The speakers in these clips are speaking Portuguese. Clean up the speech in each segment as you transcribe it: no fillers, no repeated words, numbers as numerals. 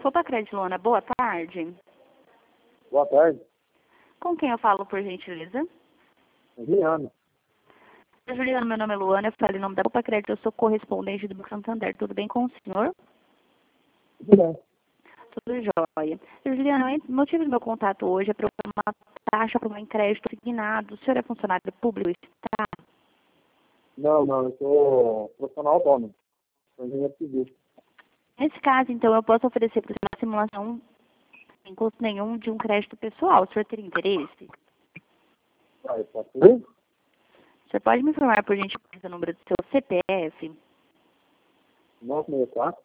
Opa, Credilona, boa tarde. Boa tarde. Com quem eu falo, por gentileza? Juliano. Juliana, meu nome é Luana, eu falo em nome da Opa Crédito, eu sou correspondente do Banco Santander. Tudo bem com o senhor? Tudo bem. Tudo jóia. Juliana, o motivo do meu contato hoje é para uma taxa para um crédito assignado. O senhor é funcionário público? Está? Não, eu sou profissional autônomo. Sou engenheiro civil. Nesse caso, então, eu posso oferecer para o senhor uma simulação sem custo nenhum de um crédito pessoal. O senhor teria interesse? Ah, eu posso ir? O senhor pode me informar, por gentileza, o número do seu CPF? 964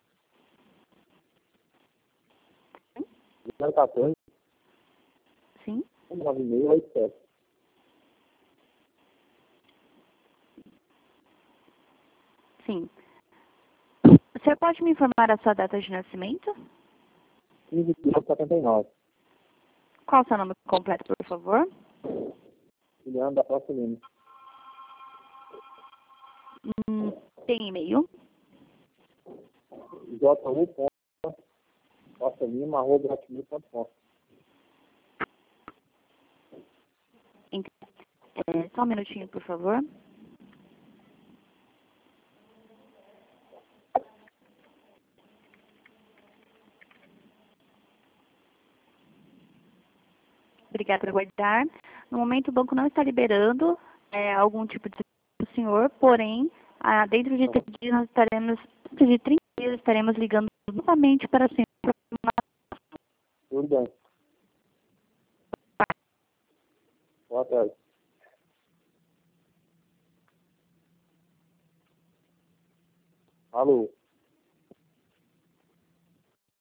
014 Sim? 9687. Sim. O senhor pode me informar a sua data de nascimento? 15,79. Qual o seu nome completo, por favor? Juliano da Costa Lima. Tem e-mail? j1.costalima@hotmail.com. Só um minutinho, por favor. Obrigada por aguardar. No momento, o banco não está liberando algum tipo de serviço do senhor, porém, dentro de 30 dias, dentro de 30 dias, estaremos ligando novamente para o senhor. Tudo bem. Boa tarde. Alô?